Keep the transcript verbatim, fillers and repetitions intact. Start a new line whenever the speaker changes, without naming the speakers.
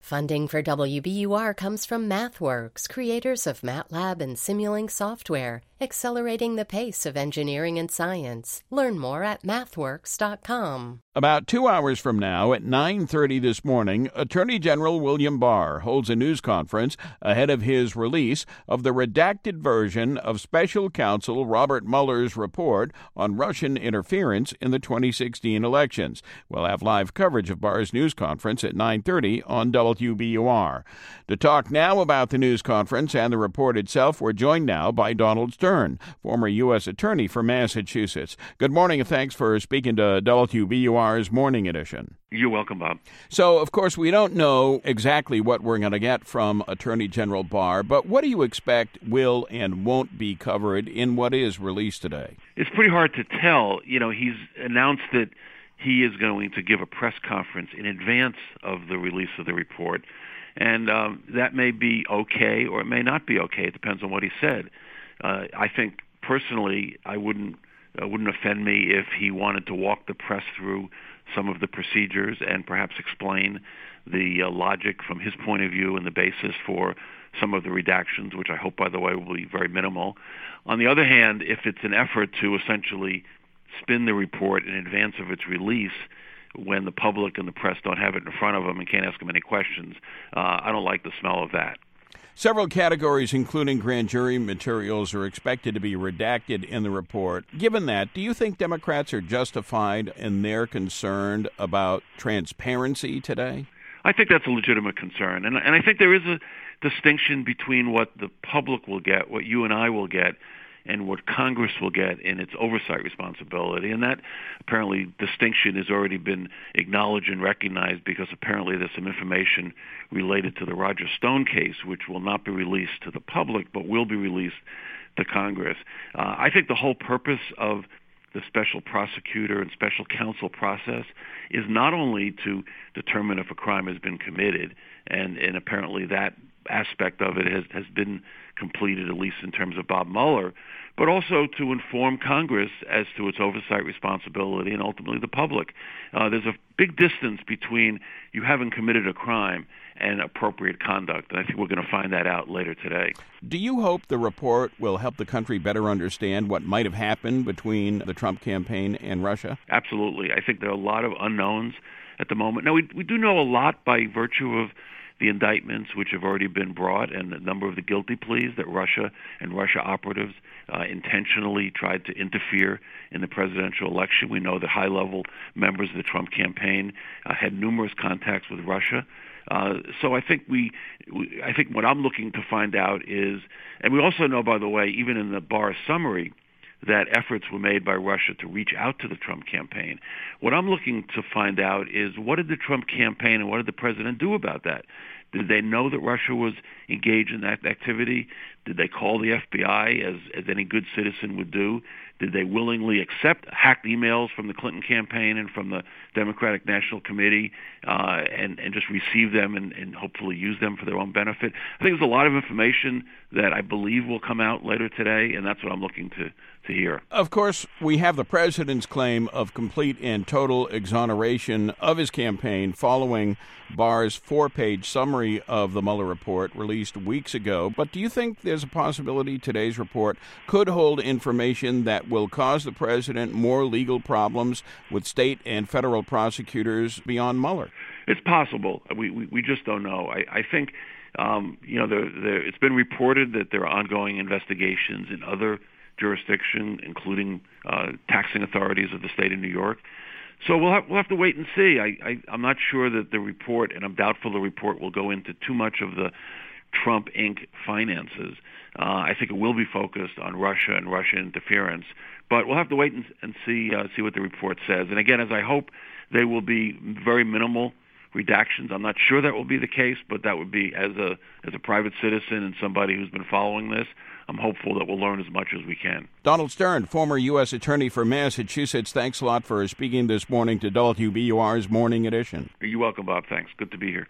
Funding for W B U R comes from MathWorks, creators of MATLAB and Simulink software, accelerating the pace of engineering and science. Learn more at mathworks dot com.
About two hours from now, at nine thirty this morning, Attorney General William Barr holds a news conference ahead of his release of the redacted version of Special Counsel Robert Mueller's report on Russian interference in the twenty sixteen elections. We'll have live coverage of Barr's news conference at nine thirty on W B U R. To talk now about the news conference and the report itself, we're joined now by Donald Stern, former U S Attorney for Massachusetts. Good morning, and thanks for speaking to W B U R's Morning Edition.
You're welcome, Bob.
So, of course, we don't know exactly what we're going to get from Attorney General Barr, but what do you expect will and won't be covered in what is released today?
It's pretty hard to tell. You know, he's announced that he is going to give a press conference in advance of the release of the report, and um, that may be okay or it may not be okay. It depends on what he said. Uh, I think, personally, I wouldn't uh, wouldn't offend me if he wanted to walk the press through some of the procedures and perhaps explain the uh, logic from his point of view and the basis for some of the redactions, which I hope, by the way, will be very minimal. On the other hand, if it's an effort to essentially spin the report in advance of its release when the public and the press don't have it in front of them and can't ask them any questions, uh, I don't like the smell of that.
Several categories, including grand jury materials, are expected to be redacted in the report. Given that, do you think Democrats are justified in their concern about transparency today?
I think that's a legitimate concern. And, and I think there is a distinction between what the public will get, what you and I will get, and what Congress will get in its oversight responsibility. And that apparently distinction has already been acknowledged and recognized because apparently there's some information related to the Roger Stone case, which will not be released to the public, but will be released to Congress. Uh, I think the whole purpose of the special prosecutor and special counsel process is not only to determine if a crime has been committed, and, and apparently that aspect of it has, has been completed, at least in terms of Bob Mueller, but also to inform Congress as to its oversight responsibility and ultimately the public. Uh, there's a big distance between you having committed a crime and appropriate conduct, and I think we're going to find that out later today.
Do you hope the report will help the country better understand what might have happened between the Trump campaign and Russia?
Absolutely. I think there are a lot of unknowns at the moment. Now, we, we do know a lot by virtue of the indictments which have already been brought and the number of the guilty pleas that Russia and Russia operatives uh, intentionally tried to interfere in the presidential election. We know that high-level members of the Trump campaign uh, had numerous contacts with Russia. Uh, so I think we, we, I think what I'm looking to find out is, and we also know, by the way, even in the Barr summary, that efforts were made by Russia to reach out to the Trump campaign. What I'm looking to find out is, what did the Trump campaign and what did the president do about that? Did they know that Russia was engaged in that activity? Did they call the F B I, as, as any good citizen would do? Did they willingly accept hacked emails from the Clinton campaign and from the Democratic National Committee uh, and, and just receive them and, and hopefully use them for their own benefit? I think there's a lot of information that I believe will come out later today, and that's what I'm looking to, to hear.
Of course, we have the president's claim of complete and total exoneration of his campaign following Barr's four-page summary of the Mueller report released weeks ago. But do you think there's a possibility today's report could hold information that will cause the president more legal problems with state and federal prosecutors beyond Mueller?
It's possible. We we, we just don't know. I, I think, um, you know, there, there, it's been reported that there are ongoing investigations in other jurisdictions, including uh, taxing authorities of the state of New York. So we'll have, we'll have to wait and see. I, I, I'm not sure that the report, and I'm doubtful the report will go into too much of the Trump Incorporated finances. Uh, I think it will be focused on Russia and Russian interference. But we'll have to wait and, and see uh, see what the report says. And again, as I hope, they will be very minimal redactions. I'm not sure that will be the case, but that would be, as a as a private citizen and somebody who's been following this, I'm hopeful that we'll learn as much as we can.
Donald Stern, former U S Attorney for Massachusetts, thanks a lot for speaking this morning to W B U R's Morning Edition.
You're welcome, Bob. Thanks. Good to be here.